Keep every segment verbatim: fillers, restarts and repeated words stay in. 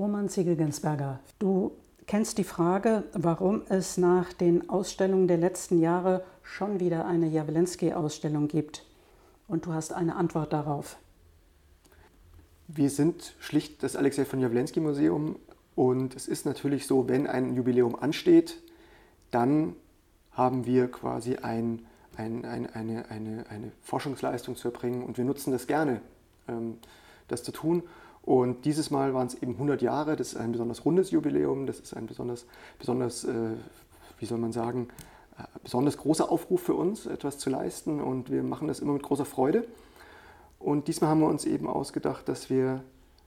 Roman Ziegel-Ginsberger, du kennst die Frage, warum es nach den Ausstellungen der letzten Jahre schon wieder eine Jawlensky-Ausstellung gibt. Und du hast eine Antwort darauf. Wir sind schlicht das Alexej von Jawlensky-Museum und es ist natürlich so, wenn ein Jubiläum ansteht, dann haben wir quasi ein, ein, ein, eine, eine, eine Forschungsleistung zu erbringen und wir nutzen das gerne, ähm, das zu tun. Und dieses Mal waren es eben hundert Jahre, das ist ein besonders rundes Jubiläum, das ist ein besonders, besonders äh, wie soll man sagen, äh, besonders großer Aufruf für uns, etwas zu leisten und wir machen das immer mit großer Freude. Und diesmal haben wir uns eben ausgedacht, dass wir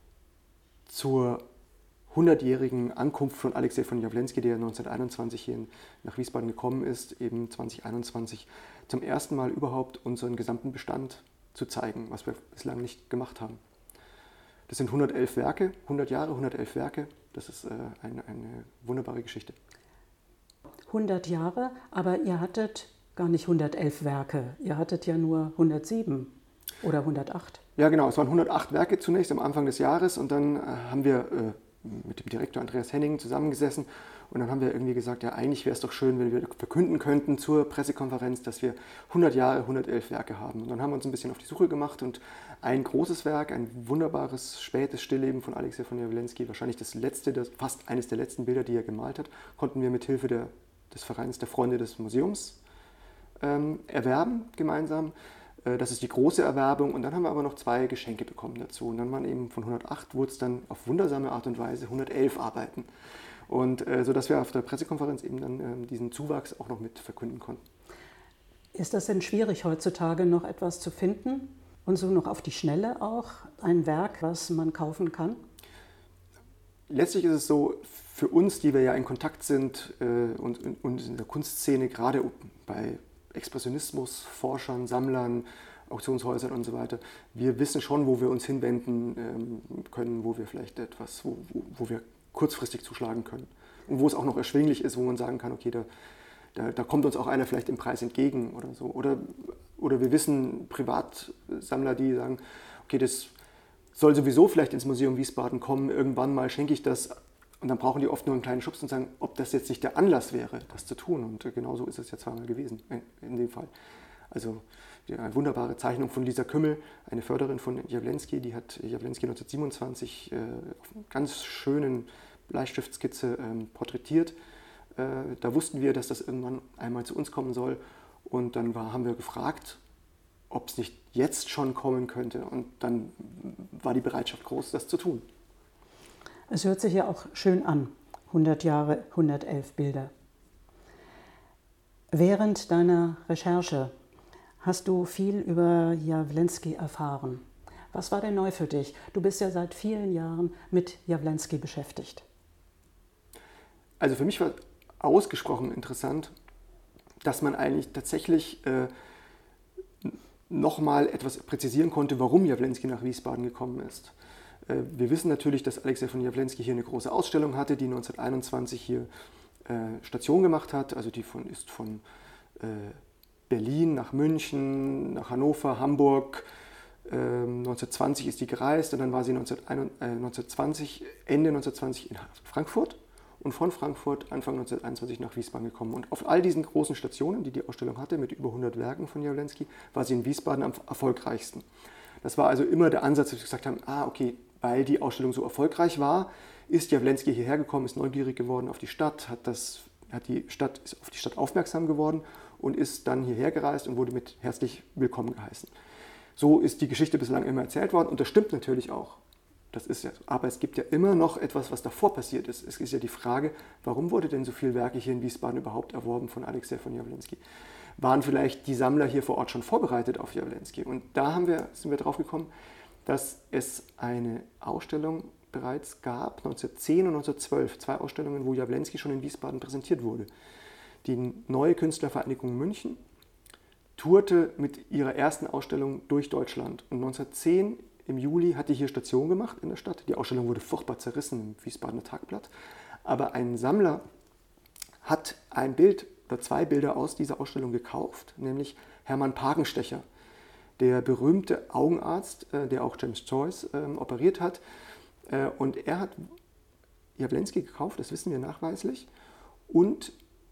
zur hundertjährigen Ankunft von Alexej von Jawlensky, der neunzehnhunderteinundzwanzig hier nach Wiesbaden gekommen ist, eben zwanzig einundzwanzig, zum ersten Mal überhaupt unseren gesamten Bestand zu zeigen, was wir bislang nicht gemacht haben. Das sind hundertelf Werke, hundert Jahre, hundertelf Werke. Das ist äh, eine, eine wunderbare Geschichte. hundert Jahre, aber ihr hattet gar nicht hundertelf Werke. Ihr hattet ja nur hundertsieben oder hundertacht. Ja, genau. Es waren hundertacht Werke zunächst am Anfang des Jahres und dann äh, haben wir äh, mit dem Direktor Andreas Henning zusammengesessen und dann haben wir irgendwie gesagt, ja, eigentlich wäre es doch schön, wenn wir verkünden könnten zur Pressekonferenz, dass wir hundert Jahre, hundertelf Werke haben. Und dann haben wir uns ein bisschen auf die Suche gemacht und ein großes Werk, ein wunderbares, spätes Stillleben von Alexej von Jawlensky, wahrscheinlich das letzte, das, fast eines der letzten Bilder, die er gemalt hat, konnten wir mit Hilfe der, des Vereins der Freunde des Museums ähm, erwerben, gemeinsam. Das ist die große Erwerbung und dann haben wir aber noch zwei Geschenke bekommen dazu. Und dann waren eben von hundertacht, wurde es dann auf wundersame Art und Weise hundertelf Arbeiten. Und äh, sodass wir auf der Pressekonferenz eben dann äh, diesen Zuwachs auch noch mit verkünden konnten. Ist das denn schwierig heutzutage noch etwas zu finden und so noch auf die Schnelle auch ein Werk, was man kaufen kann? Letztlich ist es so, für uns, die wir ja in Kontakt sind äh, und, und in der Kunstszene, gerade bei Expressionismus, Forschern, Sammlern, Auktionshäusern und so weiter. Wir wissen schon, wo wir uns hinwenden ähm, können, wo wir vielleicht etwas, wo, wo, wo wir kurzfristig zuschlagen können. Und wo es auch noch erschwinglich ist, wo man sagen kann, okay, da, da, da kommt uns auch einer vielleicht im Preis entgegen oder so. Oder, oder wir wissen Privatsammler, die sagen, okay, das soll sowieso vielleicht ins Museum Wiesbaden kommen, irgendwann mal schenke ich das. Und dann brauchen die oft nur einen kleinen Schubs und sagen, ob das jetzt nicht der Anlass wäre, das zu tun. Und genau so ist es ja zweimal gewesen, in dem Fall. Also eine wunderbare Zeichnung von Lisa Kümmel, eine Förderin von Jawlensky, die hat Jawlensky neunzehnhundertsiebenundzwanzig äh, auf einer ganz schönen Bleistiftskizze ähm, porträtiert. Äh, da wussten wir, dass das irgendwann einmal zu uns kommen soll. Und dann war, haben wir gefragt, ob es nicht jetzt schon kommen könnte. Und dann war die Bereitschaft groß, das zu tun. Es hört sich ja auch schön an, hundert Jahre, hundertelf Bilder. Während deiner Recherche hast du viel über Jawlensky erfahren. Was war denn neu für dich? Du bist ja seit vielen Jahren mit Jawlensky beschäftigt. Also für mich war ausgesprochen interessant, dass man eigentlich tatsächlich äh, nochmal etwas präzisieren konnte, warum Jawlensky nach Wiesbaden gekommen ist. Wir wissen natürlich, dass Alexej von Jawlensky hier eine große Ausstellung hatte, die neunzehnhunderteinundzwanzig hier äh, Station gemacht hat. Also die von, ist von äh, Berlin nach München, nach Hannover, Hamburg. Ähm, neunzehnhundertzwanzig ist die gereist und dann war sie neunzehnhundertzwanzig, Ende neunzehnhundertzwanzig in Frankfurt und von Frankfurt Anfang neunzehnhunderteinundzwanzig nach Wiesbaden gekommen. Und auf all diesen großen Stationen, die die Ausstellung hatte, mit über hundert Werken von Jawlensky, war sie in Wiesbaden am erfolgreichsten. Das war also immer der Ansatz, dass wir gesagt haben, ah, okay, weil die Ausstellung so erfolgreich war, ist Jawlensky hierher gekommen, ist neugierig geworden auf die Stadt, hat, das, hat die Stadt, ist auf die Stadt aufmerksam geworden und ist dann hierher gereist und wurde mit herzlich willkommen geheißen. So ist die Geschichte bislang immer erzählt worden und das stimmt natürlich auch. Das ist ja so. Aber es gibt ja immer noch etwas, was davor passiert ist. Es ist ja die Frage, warum wurde denn so viel Werke hier in Wiesbaden überhaupt erworben von Alexej von Jawlensky? Waren vielleicht die Sammler hier vor Ort schon vorbereitet auf Jawlensky? Und da haben wir, sind wir drauf gekommen, dass es eine Ausstellung bereits gab, neunzehnhundertzehn und neunzehnhundertzwölf, zwei Ausstellungen, wo Jawlensky schon in Wiesbaden präsentiert wurde. Die Neue Künstlervereinigung München tourte mit ihrer ersten Ausstellung durch Deutschland. Und neunzehnhundertzehn im Juli hat die hier Station gemacht in der Stadt. Die Ausstellung wurde furchtbar zerrissen im Wiesbadener Tagblatt. Aber ein Sammler hat ein Bild oder zwei Bilder aus dieser Ausstellung gekauft, nämlich Hermann Pagenstecher, der berühmte Augenarzt, der auch James Joyce äh, operiert hat. Äh, und er hat Jawlensky gekauft, das wissen wir nachweislich. Und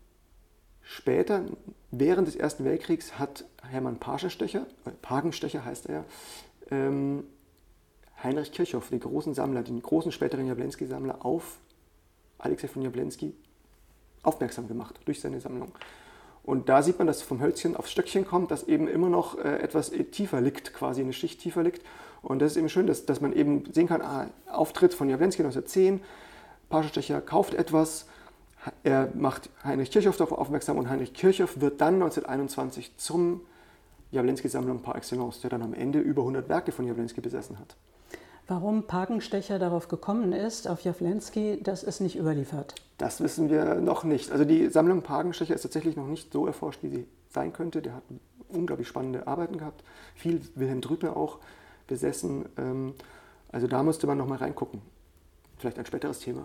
später, während des Ersten Weltkriegs, hat Hermann Pagenstecher, äh, Pagenstecher heißt er, ähm, Heinrich Kirchhoff, den großen Sammler, den großen späteren Jawlensky-Sammler, auf Alexei von Jawlensky aufmerksam gemacht durch seine Sammlung. Und da sieht man, dass vom Hölzchen aufs Stöckchen kommt, dass eben immer noch äh, etwas tiefer liegt, quasi eine Schicht tiefer liegt. Und das ist eben schön, dass, dass man eben sehen kann, ah, Auftritt von Jawlensky neunzehnhundertzehn, Pagenstecher kauft etwas, er macht Heinrich Kirchhoff darauf aufmerksam und Heinrich Kirchhoff wird dann neunzehnhunderteinundzwanzig zum Jawlensky-Sammlung par excellence, der dann am Ende über hundert Werke von Jawlensky besessen hat. Warum Pagenstecher darauf gekommen ist, auf Jawlensky, das ist nicht überliefert. Das wissen wir noch nicht. Also die Sammlung Pagenstecher ist tatsächlich noch nicht so erforscht, wie sie sein könnte. Der hat unglaublich spannende Arbeiten gehabt, viel Wilhelm Trübe auch besessen. Also da müsste man noch mal reingucken. Vielleicht ein späteres Thema.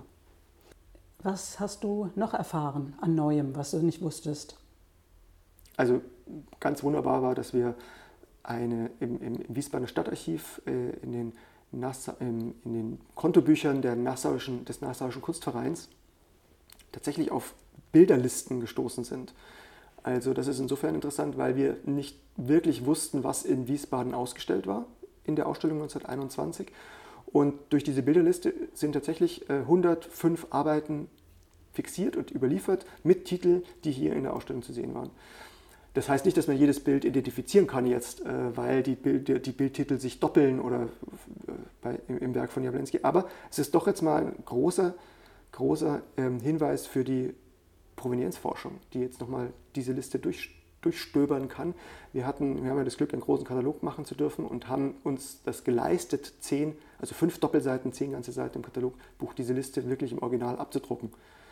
Was hast du noch erfahren an Neuem, was du nicht wusstest? Also ganz wunderbar war, dass wir eine, im, im Wiesbadener Stadtarchiv äh, in, den Nassau, in, in den Kontobüchern der Nassauischen, des Nassauischen Kunstvereins tatsächlich auf Bilderlisten gestoßen sind. Also das ist insofern interessant, weil wir nicht wirklich wussten, was in Wiesbaden ausgestellt war in der Ausstellung neunzehnhunderteinundzwanzig. Und durch diese Bilderliste sind tatsächlich äh, hundertfünf Arbeiten fixiert und überliefert mit Titeln, die hier in der Ausstellung zu sehen waren. Das heißt nicht, dass man jedes Bild identifizieren kann jetzt, äh, weil die, Bild, die Bildtitel sich doppeln oder äh, bei, im, im Werk von Jawlensky. Aber es ist doch jetzt mal ein großer, großer ähm, Hinweis für die Provenienzforschung, die jetzt nochmal diese Liste durch, durchstöbern kann. Wir, hatten, wir haben ja das Glück, einen großen Katalog machen zu dürfen und haben uns das geleistet, zehn, also fünf Doppelseiten, zehn ganze Seiten im Katalogbuch, diese Liste wirklich im Original abzudrucken.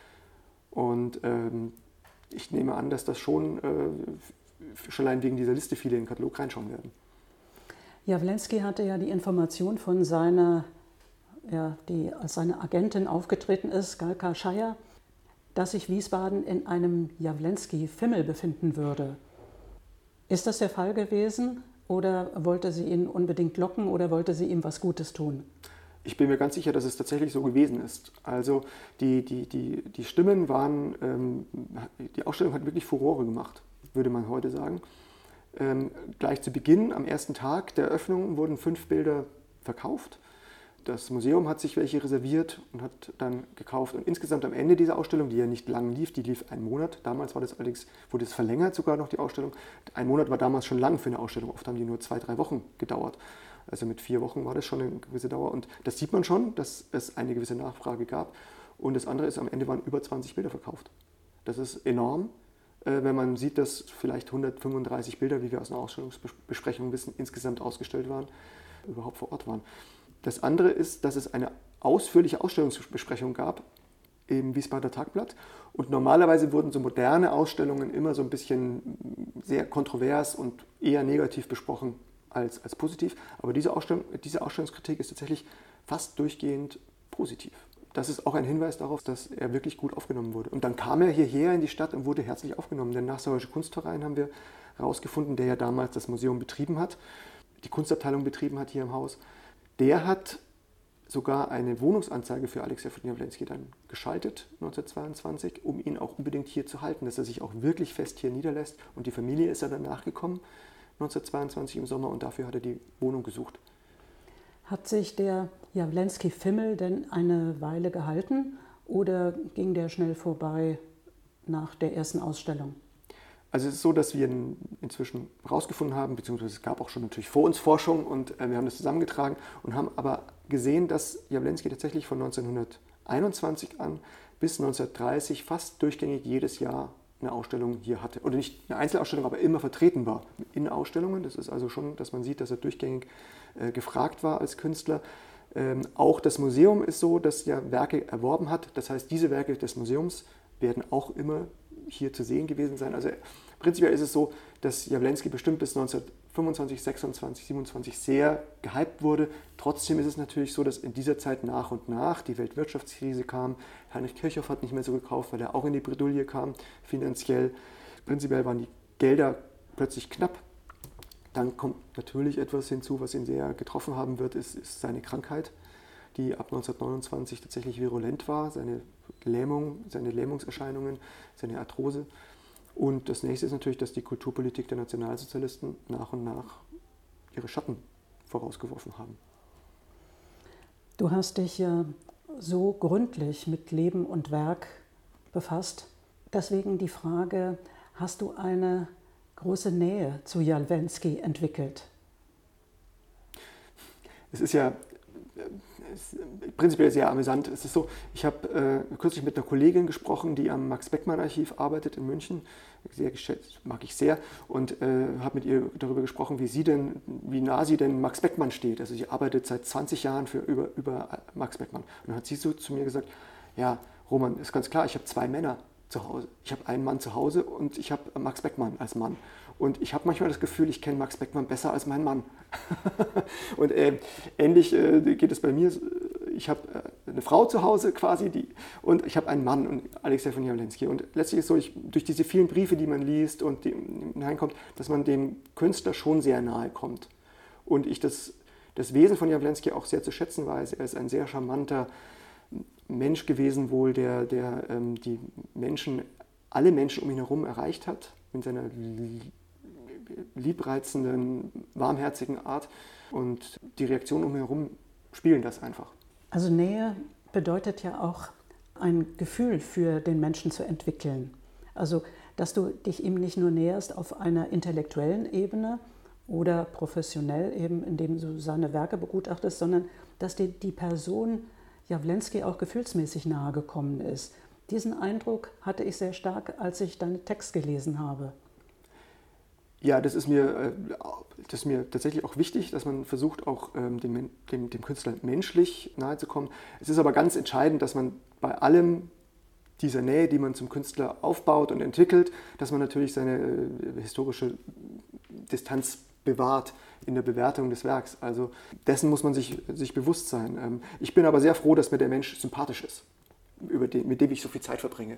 Und ähm, ich nehme an, dass das schon, äh, schon allein wegen dieser Liste viele in den Katalog reinschauen werden. Jawlensky hatte ja die Information von seiner, ja, die als seine Agentin aufgetreten ist, Galka Scheier, dass sich Wiesbaden in einem Jawlensky-Fimmel befinden würde. Ist das der Fall gewesen oder wollte sie ihn unbedingt locken oder wollte sie ihm was Gutes tun? Ich bin mir ganz sicher, dass es tatsächlich so gewesen ist. Also die, die, die, die Stimmen waren, ähm, die Ausstellung hat wirklich Furore gemacht, würde man heute sagen. Ähm, gleich zu Beginn, am ersten Tag der Eröffnung, wurden fünf Bilder verkauft. Das Museum hat sich welche reserviert und hat dann gekauft. Und insgesamt am Ende dieser Ausstellung, die ja nicht lang lief, die lief einen Monat. Damals war das allerdings, wurde es verlängert sogar noch, die Ausstellung. Ein Monat war damals schon lang für eine Ausstellung. Oft haben die nur zwei, drei Wochen gedauert. Also mit vier Wochen war das schon eine gewisse Dauer. Und das sieht man schon, dass es eine gewisse Nachfrage gab. Und das andere ist, am Ende waren über zwanzig Bilder verkauft. Das ist enorm, wenn man sieht, dass vielleicht hundertfünfunddreißig Bilder, wie wir aus einer Ausstellungsbesprechung wissen, insgesamt ausgestellt waren, überhaupt vor Ort waren. Das andere ist, dass es eine ausführliche Ausstellungsbesprechung gab im Wiesbadener Tagblatt. Und normalerweise wurden so moderne Ausstellungen immer so ein bisschen sehr kontrovers und eher negativ besprochen als, als positiv. Aber diese, Ausstellung, diese Ausstellungskritik ist tatsächlich fast durchgehend positiv. Das ist auch ein Hinweis darauf, dass er wirklich gut aufgenommen wurde. Und dann kam er hierher in die Stadt und wurde herzlich aufgenommen. Der Nassauische Kunstverein haben wir herausgefunden, der ja damals das Museum betrieben hat, die Kunstabteilung betrieben hat hier im Haus. Der hat sogar eine Wohnungsanzeige für Alexei von Jawlensky dann geschaltet, neunzehnhundertzweiundzwanzig, um ihn auch unbedingt hier zu halten, dass er sich auch wirklich fest hier niederlässt. Und die Familie ist ja dann nachgekommen, neunzehnhundertzweiundzwanzig im Sommer, und dafür hat er die Wohnung gesucht. Hat sich der Jawlensky-Fimmel denn eine Weile gehalten oder ging der schnell vorbei nach der ersten Ausstellung? Also es ist so, dass wir inzwischen herausgefunden haben, beziehungsweise es gab auch schon natürlich vor uns Forschung und wir haben das zusammengetragen und haben aber gesehen, dass Jawlensky tatsächlich von neunzehnhunderteinundzwanzig an bis neunzehnhundertdreißig fast durchgängig jedes Jahr eine Ausstellung hier hatte. Oder nicht eine Einzelausstellung, aber immer vertreten war in Ausstellungen. Das ist also schon, dass man sieht, dass er durchgängig äh, gefragt war als Künstler. Ähm, auch das Museum ist so, dass er Werke erworben hat. Das heißt, diese Werke des Museums werden auch immer hier zu sehen gewesen sein. Also prinzipiell ist es so, dass Jawlensky bestimmt bis neunzehnhundertfünfundzwanzig, sechsundzwanzig, siebenundzwanzig sehr gehypt wurde. Trotzdem ist es natürlich so, dass in dieser Zeit nach und nach die Weltwirtschaftskrise kam. Heinrich Kirchhoff hat nicht mehr so gekauft, weil er auch in die Bredouille kam, finanziell. Prinzipiell waren die Gelder plötzlich knapp. Dann kommt natürlich etwas hinzu, was ihn sehr getroffen haben wird, ist, ist seine Krankheit. die ab neunzehnhundertneunundzwanzig tatsächlich virulent war, seine Lähmung, seine Lähmungserscheinungen, seine Arthrose. Und das nächste ist natürlich, dass die Kulturpolitik der Nationalsozialisten nach und nach ihre Schatten vorausgeworfen haben. Du hast dich ja so gründlich mit Leben und Werk befasst. Deswegen die Frage, hast du eine große Nähe zu Jawlensky entwickelt? Es ist ja es ist prinzipiell sehr amüsant. Es ist so, ich habe äh, kürzlich mit einer Kollegin gesprochen, die am Max-Beckmann-Archiv arbeitet in München. Sehr geschätzt, mag ich sehr. Und äh, habe mit ihr darüber gesprochen, wie sie denn, wie nah sie denn Max Beckmann steht. Also sie arbeitet seit zwanzig Jahren für, über, über Max Beckmann. Und dann hat sie so zu mir gesagt, ja, Roman, ist ganz klar, ich habe zwei Männer zu Hause. Ich habe einen Mann zu Hause und ich habe Max Beckmann als Mann. Und ich habe manchmal das Gefühl, ich kenne Max Beckmann besser als meinen Mann. Und äh, ähnlich äh, geht es bei mir. Ich habe äh, eine Frau zu Hause quasi die, und ich habe einen Mann, und Alexej von Jawlensky. Und letztlich ist es so, ich, durch diese vielen Briefe, die man liest und die hineinkommt, dass man dem Künstler schon sehr nahe kommt. Und ich das, das Wesen von Jawlensky auch sehr zu schätzen weiß. Er ist ein sehr charmanter Mensch gewesen wohl, der, der ähm, die Menschen, alle Menschen um ihn herum erreicht hat, in seiner liebreizenden, warmherzigen Art. Und die Reaktionen um ihn herum spielen das einfach. Also Nähe bedeutet ja auch, ein Gefühl für den Menschen zu entwickeln. Also, dass du dich ihm nicht nur näherst auf einer intellektuellen Ebene oder professionell eben, indem du seine Werke begutachtest, sondern dass dir die Person Jawlensky auch gefühlsmäßig nahe gekommen ist. Diesen Eindruck hatte ich sehr stark, als ich deinen Text gelesen habe. Ja, das ist mir, das ist mir tatsächlich auch wichtig, dass man versucht, auch dem, dem, dem Künstler menschlich nahe zu kommen. Es ist aber ganz entscheidend, dass man bei allem dieser Nähe, die man zum Künstler aufbaut und entwickelt, dass man natürlich seine historische Distanz bewahrt in der Bewertung des Werks. Also dessen muss man sich, sich bewusst sein. Ich bin aber sehr froh, dass mir der Mensch sympathisch ist, über den, mit dem ich so viel Zeit verbringe.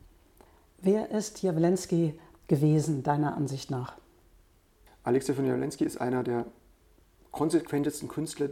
Wer ist Jawlensky gewesen, deiner Ansicht nach? Alexej von Jawlensky ist einer der konsequentesten Künstler,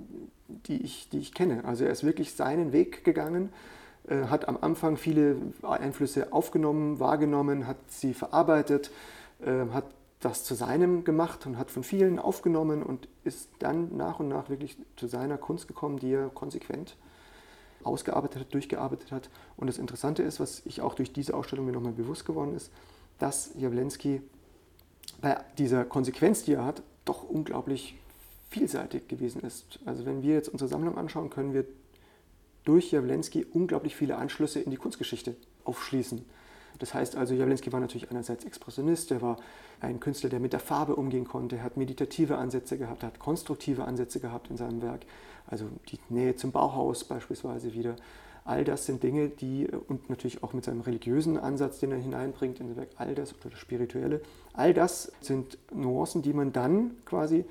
die ich, die ich kenne. Also er ist wirklich seinen Weg gegangen, äh, hat am Anfang viele Einflüsse aufgenommen, wahrgenommen, hat sie verarbeitet, äh, hat das zu seinem gemacht und hat von vielen aufgenommen und ist dann nach und nach wirklich zu seiner Kunst gekommen, die er konsequent ausgearbeitet hat, durchgearbeitet hat. Und das Interessante ist, was ich auch durch diese Ausstellung mir nochmal bewusst geworden ist, dass Jawlensky bei dieser Konsequenz, die er hat, doch unglaublich vielseitig gewesen ist. Also wenn wir jetzt unsere Sammlung anschauen, können wir durch Jawlensky unglaublich viele Anschlüsse in die Kunstgeschichte aufschließen. Das heißt also, Jawlensky war natürlich einerseits Expressionist, er war ein Künstler, der mit der Farbe umgehen konnte, er hat meditative Ansätze gehabt, er hat konstruktive Ansätze gehabt in seinem Werk, also die Nähe zum Bauhaus beispielsweise wieder. All das sind Dinge, die, und natürlich auch mit seinem religiösen Ansatz, den er hineinbringt in das Werk, all das, oder das Spirituelle, all das sind Nuancen, die man dann quasi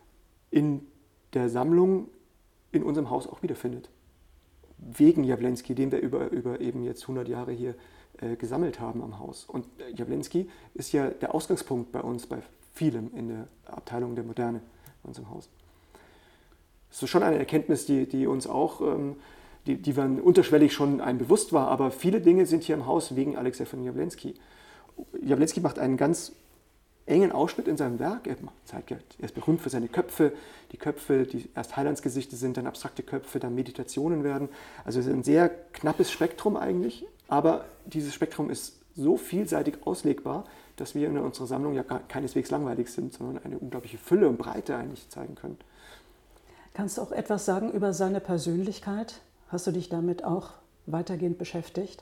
in der Sammlung in unserem Haus auch wiederfindet. Wegen Jawlensky, den wir über, über eben jetzt hundert Jahre hier äh, gesammelt haben am Haus. Und Jawlensky ist ja der Ausgangspunkt bei uns, bei vielem in der Abteilung der Moderne bei uns im Haus. Das ist schon eine Erkenntnis, die, die uns auch... Ähm, Die, die man unterschwellig schon einem bewusst war, aber viele Dinge sind hier im Haus wegen Alexej von Jawlensky. Jawlensky macht einen ganz engen Ausschnitt in seinem Werk. Er, zeigt, er ist berühmt für seine Köpfe, die Köpfe, die erst Heilandsgesichter sind, dann abstrakte Köpfe, dann Meditationen werden. Also es ist ein sehr knappes Spektrum eigentlich, aber dieses Spektrum ist so vielseitig auslegbar, dass wir in unserer Sammlung ja keineswegs langweilig sind, sondern eine unglaubliche Fülle und Breite eigentlich zeigen können. Kannst du auch etwas sagen über seine Persönlichkeit? Hast du dich damit auch weitergehend beschäftigt?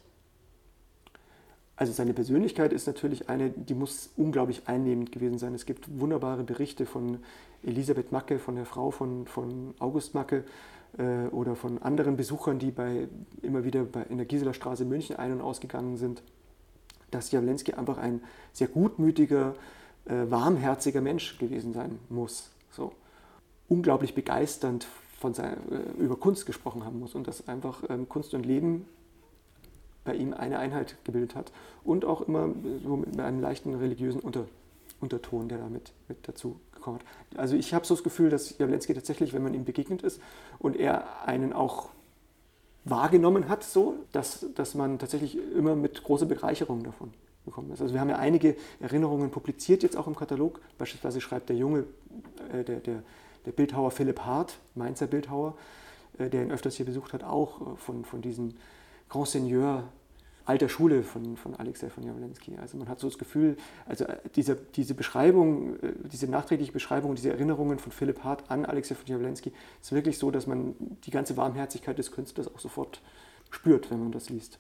Also seine Persönlichkeit ist natürlich eine, die muss unglaublich einnehmend gewesen sein. Es gibt wunderbare Berichte von Elisabeth Macke, von der Frau von, von August Macke äh, oder von anderen Besuchern, die bei, immer wieder bei, in der Gisela Straße in München ein- und ausgegangen sind, dass Jawlensky einfach ein sehr gutmütiger, äh, warmherziger Mensch gewesen sein muss. So. Unglaublich begeisternd von seiner, über Kunst gesprochen haben muss und dass einfach ähm, Kunst und Leben bei ihm eine Einheit gebildet hat und auch immer so mit einem leichten religiösen Unter, Unterton, der da mit, mit dazu bekommen hat. Also ich habe so das Gefühl, dass Jawlensky tatsächlich, wenn man ihm begegnet ist und er einen auch wahrgenommen hat, so, dass, dass man tatsächlich immer mit großer Bereicherung davon bekommen ist. Also wir haben ja einige Erinnerungen publiziert jetzt auch im Katalog. Beispielsweise schreibt der junge, äh, der, der, der Bildhauer Philipp Hart, Mainzer Bildhauer, äh, der ihn öfters hier besucht hat, auch äh, von, von diesem Grand Seigneur alter Schule von, von Alexej von Jawlensky. Also man hat so das Gefühl, also diese, diese Beschreibung, diese nachträgliche Beschreibung, diese Erinnerungen von Philipp Hart an Alexej von Jawlensky ist wirklich so, dass man die ganze Warmherzigkeit des Künstlers auch sofort spürt, wenn man das liest.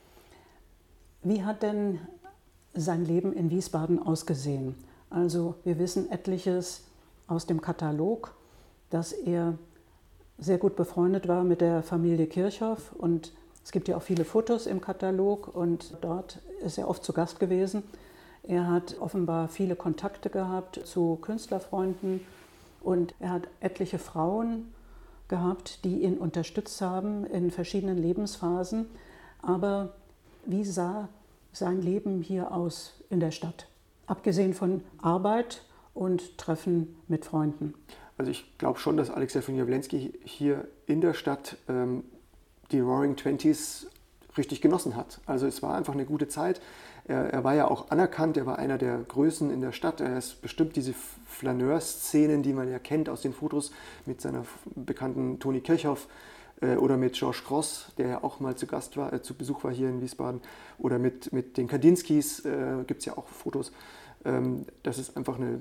Wie hat denn sein Leben in Wiesbaden ausgesehen? Also wir wissen etliches aus dem Katalog, dass er sehr gut befreundet war mit der Familie Kirchhoff und es gibt ja auch viele Fotos im Katalog und dort ist er oft zu Gast gewesen. Er hat offenbar viele Kontakte gehabt zu Künstlerfreunden und er hat etliche Frauen gehabt, die ihn unterstützt haben in verschiedenen Lebensphasen. Aber wie sah sein Leben hier aus in der Stadt? Abgesehen von Arbeit und Treffen mit Freunden. Also ich glaube schon, dass Alexej von Jawlensky hier in der Stadt ähm, die Roaring Twenties richtig genossen hat. Also es war einfach eine gute Zeit. Er, er war ja auch anerkannt, er war einer der Größen in der Stadt. Er ist bestimmt diese Flaneur-Szenen, die man ja kennt aus den Fotos mit seiner bekannten Toni Kirchhoff äh, oder mit Georges Grosz, der ja auch mal zu Gast war, äh, zu Besuch war hier in Wiesbaden, oder mit, mit den Kandinskis äh, gibt es ja auch Fotos. Ähm, das ist einfach eine,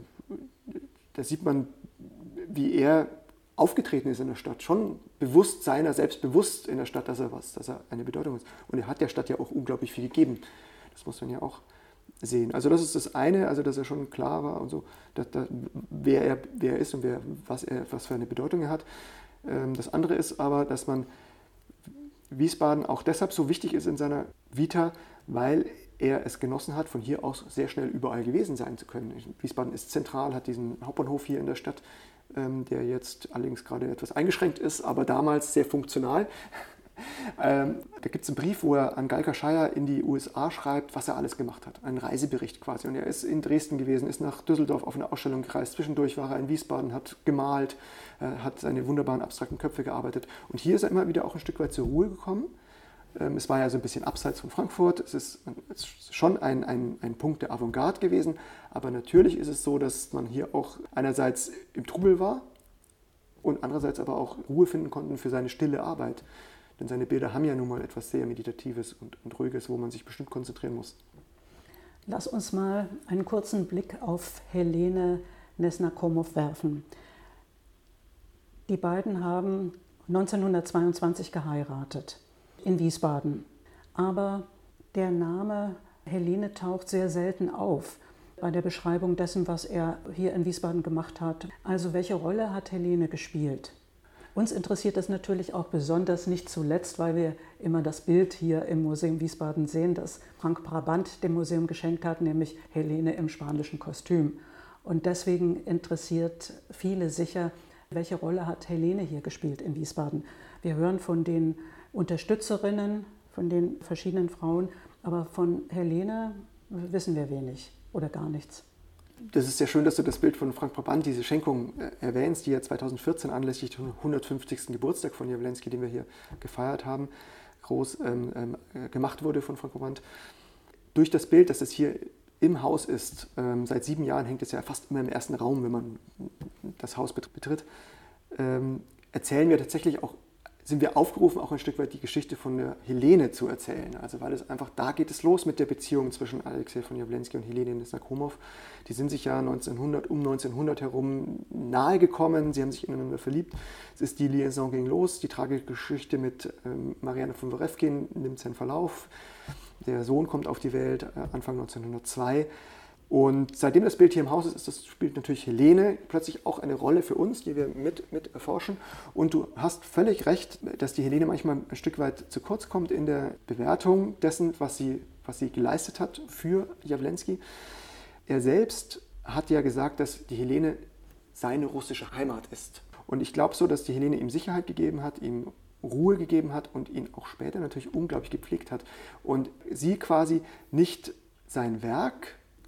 da sieht man, wie er aufgetreten ist in der Stadt, schon bewusst seiner, selbstbewusst in der Stadt, dass er was, dass er eine Bedeutung ist. Und er hat der Stadt ja auch unglaublich viel gegeben. Das muss man ja auch sehen. Also das ist das eine, also dass er schon klar war und so, dass, dass, wer, er, wer er ist und wer, was, er, was für eine Bedeutung er hat. Das andere ist aber, dass man Wiesbaden auch deshalb so wichtig ist in seiner Vita, weil er es genossen hat, von hier aus sehr schnell überall gewesen sein zu können. Wiesbaden ist zentral, hat diesen Hauptbahnhof hier in der Stadt, der jetzt allerdings gerade etwas eingeschränkt ist, aber damals sehr funktional. Ähm, da gibt es einen Brief, wo er an Galka Scheier in die U S A schreibt, was er alles gemacht hat. Einen Reisebericht quasi. Und er ist in Dresden gewesen, ist nach Düsseldorf auf eine Ausstellung gereist. Zwischendurch war er in Wiesbaden, hat gemalt, äh, hat seine wunderbaren abstrakten Köpfe gearbeitet. Und hier ist er immer wieder auch ein Stück weit zur Ruhe gekommen. Ähm, es war ja so ein bisschen abseits von Frankfurt. Es ist, es ist schon ein, ein, ein Punkt der Avantgarde gewesen. Aber natürlich ist es so, dass man hier auch einerseits im Trubel war und andererseits aber auch Ruhe finden konnte für seine stille Arbeit. Denn seine Bilder haben ja nun mal etwas sehr Meditatives und, und Ruhiges, wo man sich bestimmt konzentrieren muss. Lass uns mal einen kurzen Blick auf Helene Nesnakomow werfen. Die beiden haben neunzehnhundertzweiundzwanzig geheiratet in Wiesbaden. Aber der Name Helene taucht sehr selten auf bei der Beschreibung dessen, was er hier in Wiesbaden gemacht hat. Also welche Rolle hat Helene gespielt? Uns interessiert das natürlich auch besonders, nicht zuletzt, weil wir immer das Bild hier im Museum Wiesbaden sehen, das Frank Brabant dem Museum geschenkt hat, nämlich Helene im spanischen Kostüm. Und deswegen interessiert viele sicher, welche Rolle hat Helene hier gespielt in Wiesbaden. Wir hören von den Unterstützerinnen, von den verschiedenen Frauen, aber von Helene wissen wir wenig oder gar nichts. Das ist sehr schön, dass du das Bild von Frank Brabant, diese Schenkung erwähnst, die ja zweitausendvierzehn anlässlich zum hundertfünfzigsten Geburtstag von Jawlensky, den wir hier gefeiert haben, groß ähm, ähm, gemacht wurde von Frank Brabant. Durch das Bild, dass es hier im Haus ist, ähm, seit sieben Jahren hängt es ja fast immer im ersten Raum, wenn man das Haus betritt, ähm, erzählen wir tatsächlich auch, sind wir aufgerufen, auch ein Stück weit die Geschichte von der Helene zu erzählen. Also weil es einfach, da geht es los mit der Beziehung zwischen Alexej von Jawlensky und Helene Nesnakomow. Die sind sich ja neunzehnhundert, um neunzehnhundert herum nahe gekommen, sie haben sich ineinander verliebt. Es ist die Liaison ging los, die tragische Geschichte mit ähm, Marianne von Werefkin nimmt seinen Verlauf. Der Sohn kommt auf die Welt, äh, Anfang neunzehnhundertzwei. Und seitdem das Bild hier im Haus ist, ist das, spielt natürlich Helene plötzlich auch eine Rolle für uns, die wir mit, mit erforschen. Und du hast völlig recht, dass die Helene manchmal ein Stück weit zu kurz kommt in der Bewertung dessen, was sie, was sie geleistet hat für Jawlensky. Er selbst hat ja gesagt, dass die Helene seine russische Heimat ist. Und ich glaube so, dass die Helene ihm Sicherheit gegeben hat, ihm Ruhe gegeben hat und ihn auch später natürlich unglaublich gepflegt hat. Und sie quasi nicht sein Werk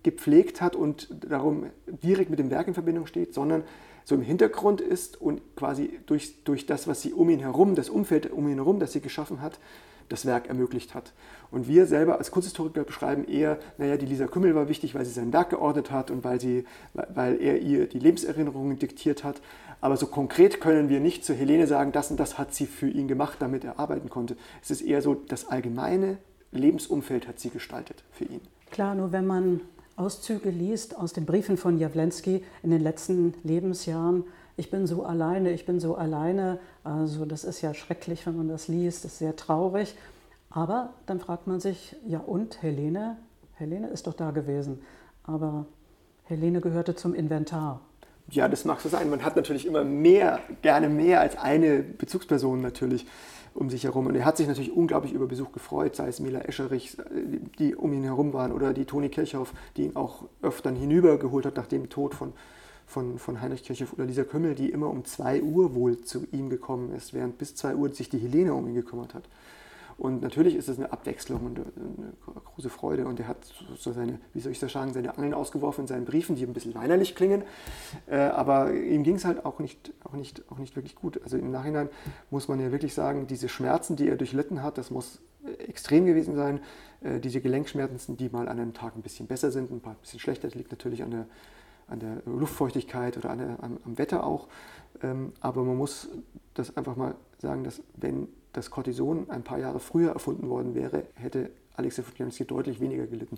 gepflegt hat und darum direkt mit dem Werk in Verbindung steht, sondern so im Hintergrund ist und quasi durch, durch das, was sie um ihn herum, das Umfeld um ihn herum, das sie geschaffen hat, das Werk ermöglicht hat. Und wir selber als Kunsthistoriker beschreiben eher, naja, die Lisa Kümmel war wichtig, weil sie sein Werk geordnet hat und weil, sie, weil er ihr die Lebenserinnerungen diktiert hat. Aber so konkret können wir nicht zu Helene sagen, das und das hat sie für ihn gemacht, damit er arbeiten konnte. Es ist eher so, das allgemeine Lebensumfeld hat sie gestaltet für ihn. Klar, nur wenn man Auszüge liest aus den Briefen von Jawlensky in den letzten Lebensjahren, ich bin so alleine, ich bin so alleine, also das ist ja schrecklich, wenn man das liest, das ist sehr traurig. Aber dann fragt man sich, ja und Helene? Helene ist doch da gewesen, aber Helene gehörte zum Inventar. Ja, das mag so sein. Man hat natürlich immer mehr, gerne mehr als eine Bezugsperson natürlich um sich herum. Und er hat sich natürlich unglaublich über Besuch gefreut, sei es Mila Escherich, die um ihn herum waren, oder die Toni Kirchhoff, die ihn auch öfter hinübergeholt hat nach dem Tod von, von, von Heinrich Kirchhoff, oder Lisa Kümmel, die immer um zwei Uhr wohl zu ihm gekommen ist, während bis zwei Uhr sich die Helene um ihn gekümmert hat. Und natürlich ist es eine Abwechslung und eine große Freude. Und er hat so seine, wie soll ich das sagen, seine Angeln ausgeworfen in seinen Briefen, die ein bisschen weinerlich klingen. Äh, aber ihm ging es halt auch nicht, auch, nicht, auch nicht wirklich gut. Also im Nachhinein muss man ja wirklich sagen, diese Schmerzen, die er durchlitten hat, das muss extrem gewesen sein. Äh, diese Gelenkschmerzen, die mal an einem Tag ein bisschen besser sind, ein paar bisschen schlechter, das liegt natürlich an der, an der Luftfeuchtigkeit oder an der, am, am Wetter auch. Ähm, aber man muss das einfach mal sagen, dass wenn das Cortison ein paar Jahre früher erfunden worden wäre, hätte Alexej von Jawlensky deutlich weniger gelitten.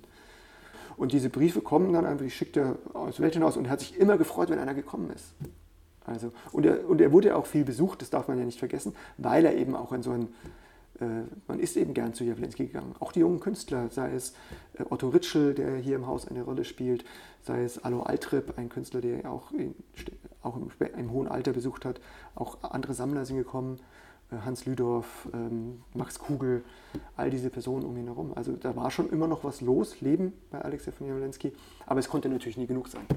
Und diese Briefe kommen dann einfach, die schickt er aus der Welt hinaus und er hat sich immer gefreut, wenn einer gekommen ist. Also, und, er, und er wurde auch viel besucht, das darf man ja nicht vergessen, weil er eben auch in so ein, äh, man ist eben gern zu Jawlensky gegangen. Auch die jungen Künstler, sei es äh, Otto Ritschl, der hier im Haus eine Rolle spielt, sei es Allo Altrip, ein Künstler, der auch, in, auch im, im hohen Alter besucht hat, auch andere Sammler sind gekommen. Hans Lüdorf, ähm, Max Kugel, all diese Personen um ihn herum. Also da war schon immer noch was los, Leben bei Alexej von Jawlensky, aber es konnte natürlich nie genug sein.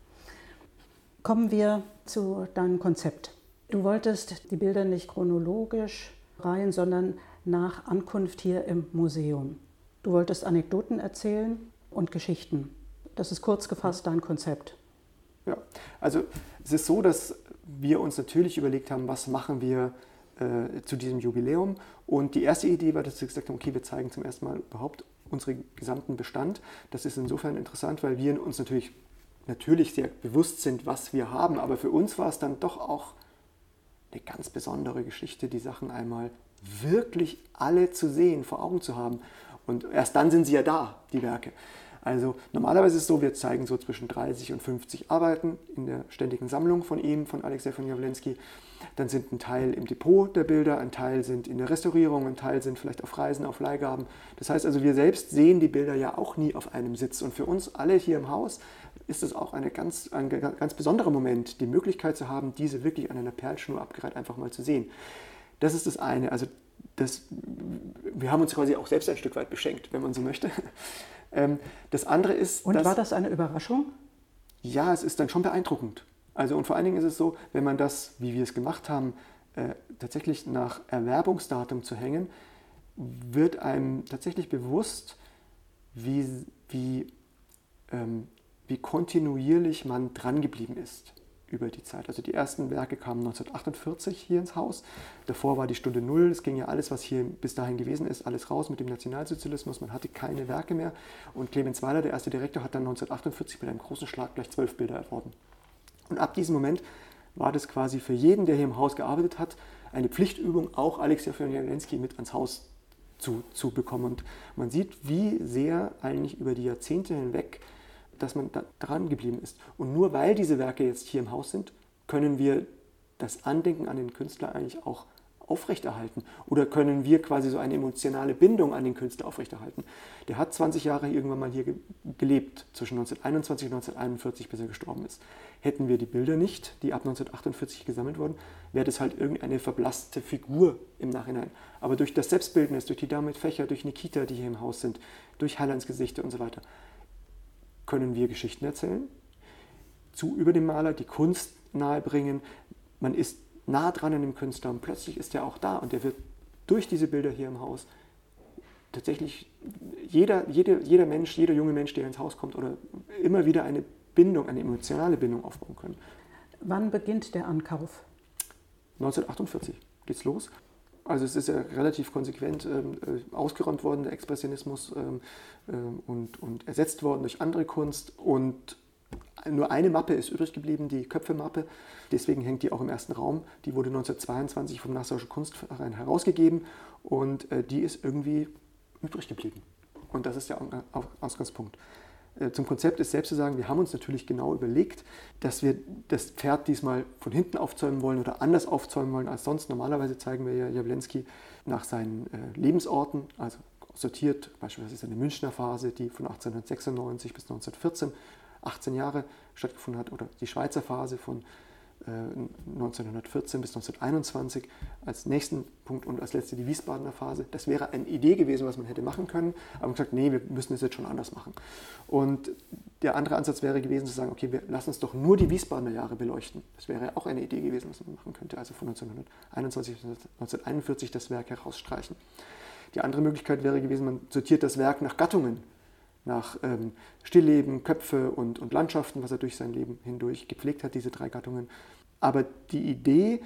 Kommen wir zu deinem Konzept. Du wolltest die Bilder nicht chronologisch reihen, sondern nach Ankunft hier im Museum. Du wolltest Anekdoten erzählen und Geschichten. Das ist kurz gefasst dein Konzept. Ja, also es ist so, dass wir uns natürlich überlegt haben, was machen wir zu diesem Jubiläum. Und die erste Idee war, dass wir gesagt haben, okay, wir zeigen zum ersten Mal überhaupt unseren gesamten Bestand. Das ist insofern interessant, weil wir uns natürlich, natürlich sehr bewusst sind, was wir haben, aber für uns war es dann doch auch eine ganz besondere Geschichte, die Sachen einmal wirklich alle zu sehen, vor Augen zu haben. Und erst dann sind sie ja da, die Werke. Also normalerweise ist es so, wir zeigen so zwischen dreißig und fünfzig Arbeiten in der ständigen Sammlung von ihm, von Alexej von Jawlensky. Dann sind ein Teil im Depot der Bilder, ein Teil sind in der Restaurierung, ein Teil sind vielleicht auf Reisen, auf Leihgaben. Das heißt also, wir selbst sehen die Bilder ja auch nie auf einem Sitz. Und für uns alle hier im Haus ist es auch eine ganz, ein ganz besonderer Moment, die Möglichkeit zu haben, diese wirklich an einer Perlschnur abgereiht einfach mal zu sehen. Das ist das eine. Also das, wir haben uns quasi auch selbst ein Stück weit beschenkt, wenn man so möchte. Das andere ist... Und dass, war das eine Überraschung? Ja, es ist dann schon beeindruckend. Also und vor allen Dingen ist es so, wenn man das, wie wir es gemacht haben, äh, tatsächlich nach Erwerbungsdatum zu hängen, wird einem tatsächlich bewusst, wie, wie, ähm, wie kontinuierlich man dran geblieben ist über die Zeit. Also die ersten Werke kamen neunzehnhundertachtundvierzig hier ins Haus. Davor war die Stunde Null. Es ging ja alles, was hier bis dahin gewesen ist, alles raus mit dem Nationalsozialismus. Man hatte keine Werke mehr. Und Clemens Weiler, der erste Direktor, hat dann neunzehnhundertachtundvierzig mit einem großen Schlag gleich zwölf Bilder erworben. Und ab diesem Moment war das quasi für jeden, der hier im Haus gearbeitet hat, eine Pflichtübung, auch Alexej von Jawlensky mit ans Haus zu, zu bekommen. Und man sieht, wie sehr eigentlich über die Jahrzehnte hinweg, dass man da dran geblieben ist. Und nur weil diese Werke jetzt hier im Haus sind, können wir das Andenken an den Künstler eigentlich auch aufrechterhalten. Oder können wir quasi so eine emotionale Bindung an den Künstler aufrechterhalten. Der hat zwanzig Jahre irgendwann mal hier ge- gelebt, zwischen neunzehnhunderteinundzwanzig und neunzehnhunderteinundvierzig, bis er gestorben ist. Hätten wir die Bilder nicht, die ab neunzehnhundertachtundvierzig gesammelt wurden, wäre das halt irgendeine verblasste Figur im Nachhinein. Aber durch das Selbstbildnis, durch die Dame mit Fächer, durch Nikita, die hier im Haus sind, durch Heilands Gesichter und so weiter, können wir Geschichten erzählen, zu über den Maler, die Kunst nahebringen. Man ist nah dran an dem Künstler und plötzlich ist er auch da und er wird durch diese Bilder hier im Haus tatsächlich jeder, jede, jeder Mensch, jeder junge Mensch, der ins Haus kommt, oder immer wieder eine Bindung, eine emotionale Bindung aufbauen können. Wann beginnt der Ankauf? neunzehnhundertachtundvierzig geht's los. Also es ist ja relativ konsequent ähm, ausgeräumt worden, der Expressionismus, ähm, ähm, und, und ersetzt worden durch andere Kunst. Und nur eine Mappe ist übrig geblieben, die Köpfe-Mappe. Deswegen hängt die auch im ersten Raum. Die wurde neunzehnhundertzweiundzwanzig vom Nassauischen Kunstverein herausgegeben und äh, die ist irgendwie übrig geblieben. Und das ist der Ausgangspunkt. Zum Konzept ist selbst zu sagen, wir haben uns natürlich genau überlegt, dass wir das Pferd diesmal von hinten aufzäumen wollen oder anders aufzäumen wollen als sonst. Normalerweise zeigen wir ja Jawlensky nach seinen äh, Lebensorten, also sortiert beispielsweise seine Münchner Phase, die von achtzehnhundertsechsundneunzig bis neunzehnhundertvierzehn achtzehn Jahre stattgefunden hat, oder die Schweizer Phase von äh, neunzehnhundertvierzehn bis neunzehnhunderteinundzwanzig als nächsten Punkt und als letzte die Wiesbadener Phase. Das wäre eine Idee gewesen, was man hätte machen können, aber man hat gesagt, nee, wir müssen das jetzt schon anders machen. Und der andere Ansatz wäre gewesen zu sagen, okay, wir lassen uns doch nur die Wiesbadener Jahre beleuchten. Das wäre auch eine Idee gewesen, was man machen könnte, also von neunzehnhunderteinundzwanzig bis neunzehnhunderteinundvierzig das Werk herausstreichen. Die andere Möglichkeit wäre gewesen, man sortiert das Werk nach Gattungen, nach ähm, Stillleben, Köpfe und, und Landschaften, was er durch sein Leben hindurch gepflegt hat, diese drei Gattungen. Aber die Idee,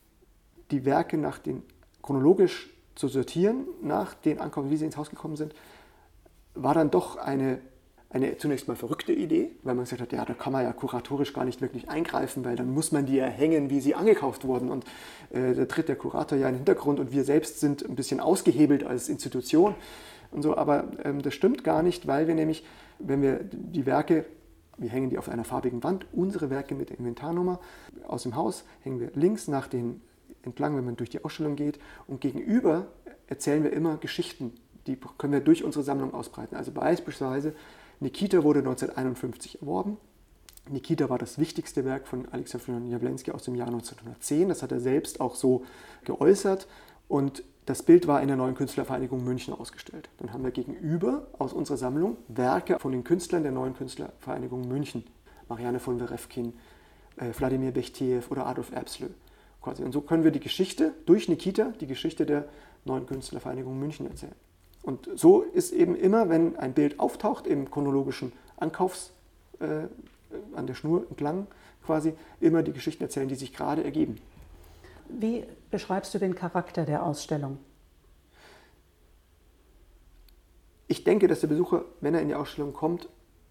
die Werke nach den, chronologisch zu sortieren, nach den Ankauf, wie sie ins Haus gekommen sind, war dann doch eine, eine zunächst mal verrückte Idee, weil man gesagt hat, ja, da kann man ja kuratorisch gar nicht wirklich eingreifen, weil dann muss man die ja hängen, wie sie angekauft wurden. Und äh, da tritt der Kurator ja in den Hintergrund und wir selbst sind ein bisschen ausgehebelt als Institution. Und so, aber ähm, das stimmt gar nicht, weil wir nämlich, wenn wir die Werke, wir hängen die auf einer farbigen Wand, unsere Werke mit der Inventarnummer aus dem Haus, hängen wir links nach den entlang, wenn man durch die Ausstellung geht, und gegenüber erzählen wir immer Geschichten, die können wir durch unsere Sammlung ausbreiten. Also beispielsweise Nikita wurde neunzehnhunderteinundfünfzig erworben. Nikita war das wichtigste Werk von Alexej von Jawlensky aus dem Jahr neunzehnhundertzehn, das hat er selbst auch so geäußert, und das Bild war in der Neuen Künstlervereinigung München ausgestellt. Dann haben wir gegenüber aus unserer Sammlung Werke von den Künstlern der Neuen Künstlervereinigung München. Marianne von Werefkin, äh, Wladimir Bechtiew oder Adolf Erbslö. Quasi. Und so können wir die Geschichte durch Nikita, die Geschichte der Neuen Künstlervereinigung München erzählen. Und so ist eben immer, wenn ein Bild auftaucht im chronologischen Ankaufs, äh, an der Schnur entlang quasi, immer die Geschichten erzählen, die sich gerade ergeben. Wie beschreibst du den Charakter der Ausstellung? Ich denke, dass der Besucher, wenn er in die Ausstellung kommt,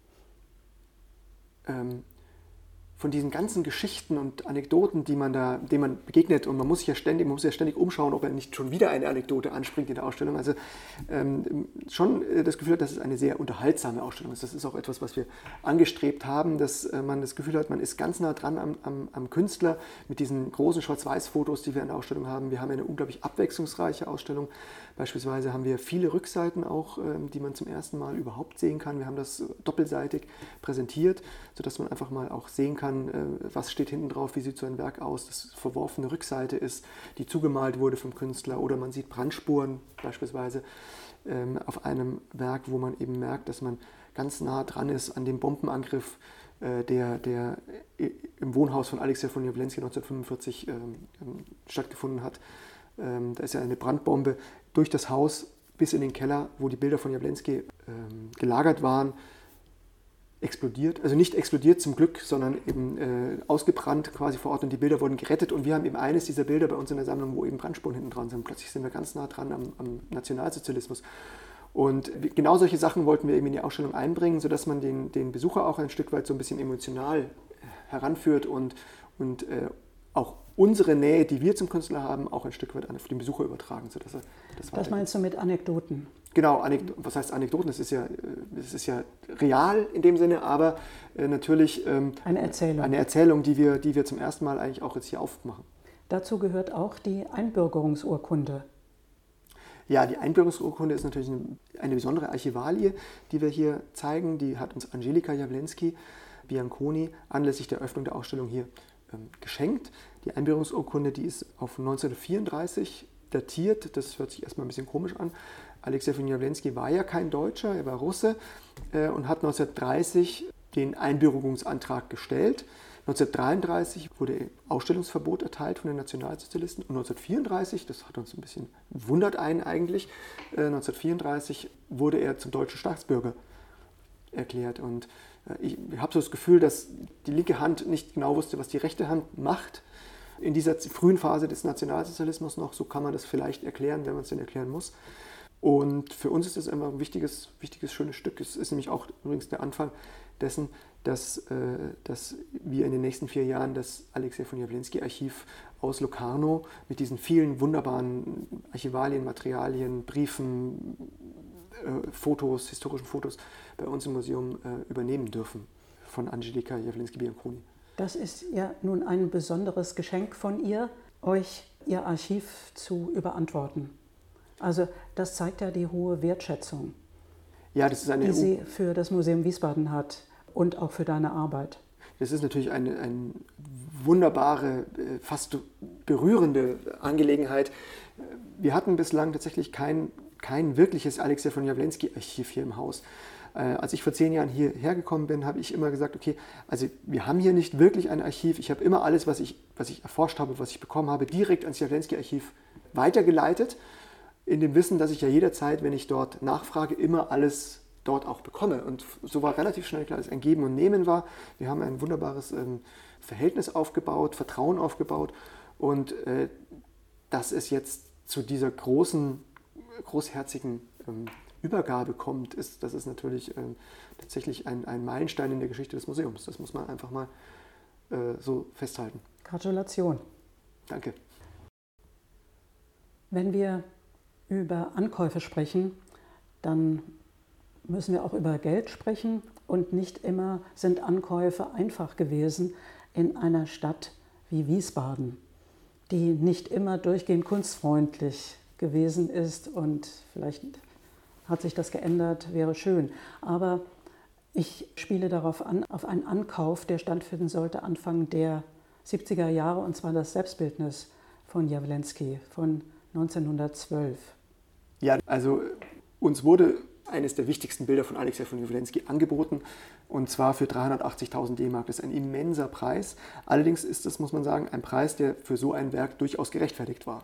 ähm, von diesen ganzen Geschichten und Anekdoten, die man da, denen man begegnet, und man muss sich ja ständig, man muss ja ständig umschauen, ob er nicht schon wieder eine Anekdote anspringt in der Ausstellung. Also ähm, schon das Gefühl hat, dass es eine sehr unterhaltsame Ausstellung ist. Das ist auch etwas, was wir angestrebt haben, dass äh, man das Gefühl hat, man ist ganz nah dran am, am, am Künstler mit diesen großen Schwarz-Weiß-Fotos, die wir in der Ausstellung haben. Wir haben eine unglaublich abwechslungsreiche Ausstellung. Beispielsweise haben wir viele Rückseiten auch, ähm, die man zum ersten Mal überhaupt sehen kann. Wir haben das doppelseitig präsentiert, sodass man einfach mal auch sehen kann, was steht hinten drauf, wie sieht so ein Werk aus, das verworfene Rückseite ist, die zugemalt wurde vom Künstler, oder man sieht Brandspuren beispielsweise ähm, auf einem Werk, wo man eben merkt, dass man ganz nah dran ist an dem Bombenangriff, äh, der, der im Wohnhaus von Alexej von Jawlensky neunzehnhundertfünfundvierzig ähm, stattgefunden hat. Ähm, da ist ja eine Brandbombe durch das Haus bis in den Keller, wo die Bilder von Jawlensky ähm, gelagert waren, explodiert, also nicht explodiert zum Glück, sondern eben äh, ausgebrannt quasi vor Ort, und die Bilder wurden gerettet, und wir haben eben eines dieser Bilder bei uns in der Sammlung, wo eben Brandspuren hinten dran sind. Plötzlich sind wir ganz nah dran am, am Nationalsozialismus. Und genau solche Sachen wollten wir eben in die Ausstellung einbringen, sodass man den, den Besucher auch ein Stück weit so ein bisschen emotional heranführt und, und äh, auch unsere Nähe, die wir zum Künstler haben, auch ein Stück weit auf den Besucher übertragen. Sodass er das Was meinst du mit Anekdoten? Genau, was heißt Anekdoten? Das ist ja, das ist ja real in dem Sinne, aber äh, natürlich ähm, eine Erzählung, eine Erzählung die, wir, die wir zum ersten Mal eigentlich auch jetzt hier aufmachen. Dazu gehört auch die Einbürgerungsurkunde. Ja, die Einbürgerungsurkunde ist natürlich eine, eine besondere Archivalie, die wir hier zeigen. Die hat uns Angelika Jawlensky Bianconi anlässlich der Eröffnung der Ausstellung hier ähm, geschenkt. Die Einbürgerungsurkunde, die ist auf neunzehnhundertvierunddreißig datiert. Das hört sich erstmal ein bisschen komisch an. Alexej von Jawlensky war ja kein Deutscher, er war Russe äh, und hat neunzehnhundertdreißig den Einbürgerungsantrag gestellt. neunzehnhundertdreiunddreißig wurde Ausstellungsverbot erteilt von den Nationalsozialisten und neunzehnhundertvierunddreißig, das hat uns ein bisschen wundert einen eigentlich, äh, neunzehnhundertvierunddreißig wurde er zum deutschen Staatsbürger erklärt. Und äh, ich habe so das Gefühl, dass die linke Hand nicht genau wusste, was die rechte Hand macht. In dieser frühen Phase des Nationalsozialismus noch, so kann man das vielleicht erklären, wenn man es denn erklären muss. Und für uns ist das immer ein wichtiges, wichtiges, schönes Stück. Es ist nämlich auch übrigens der Anfang dessen, dass, äh, dass wir in den nächsten vier Jahren das Alexej von Jawlensky-Archiv aus Locarno mit diesen vielen wunderbaren Archivalien, Materialien, Briefen, äh, Fotos, historischen Fotos bei uns im Museum äh, übernehmen dürfen von Angelika Jawlensky-Bianconi. Das ist ja nun ein besonderes Geschenk von ihr, euch ihr Archiv zu überantworten. Also das zeigt ja die hohe Wertschätzung, ja, das ist eine die sie für das Museum Wiesbaden hat und auch für deine Arbeit. Das ist natürlich eine, eine wunderbare, fast berührende Angelegenheit. Wir hatten bislang tatsächlich kein, kein wirkliches Alexej von Jawlensky-Archiv hier im Haus. Als ich vor zehn Jahren hierher gekommen bin, habe ich immer gesagt, okay, also wir haben hier nicht wirklich ein Archiv. Ich habe immer alles, was ich, was ich erforscht habe, was ich bekommen habe, direkt ans Jawlensky-Archiv weitergeleitet, in dem Wissen, dass ich ja jederzeit, wenn ich dort nachfrage, immer alles dort auch bekomme. Und so war relativ schnell klar, dass es ein Geben und Nehmen war. Wir haben ein wunderbares ähm, Verhältnis aufgebaut, Vertrauen aufgebaut. Und äh, dass es jetzt zu dieser großen, großherzigen ähm, Übergabe kommt, ist, das ist natürlich äh, tatsächlich ein, ein Meilenstein in der Geschichte des Museums. Das muss man einfach mal äh, so festhalten. Gratulation. Danke. Wenn wir über Ankäufe sprechen, dann müssen wir auch über Geld sprechen. Und nicht immer sind Ankäufe einfach gewesen in einer Stadt wie Wiesbaden, die nicht immer durchgehend kunstfreundlich gewesen ist und vielleicht hat sich das geändert, wäre schön. Aber ich spiele darauf an, auf einen Ankauf, der stattfinden sollte Anfang der siebziger Jahre, und zwar das Selbstbildnis von Jawlensky von neunzehnhundertzwölf. Ja, also uns wurde eines der wichtigsten Bilder von Alexej von Jawlensky angeboten, und zwar für dreihundertachtzigtausend D-Mark. Das ist ein immenser Preis. Allerdings ist das, muss man sagen, ein Preis, der für so ein Werk durchaus gerechtfertigt war.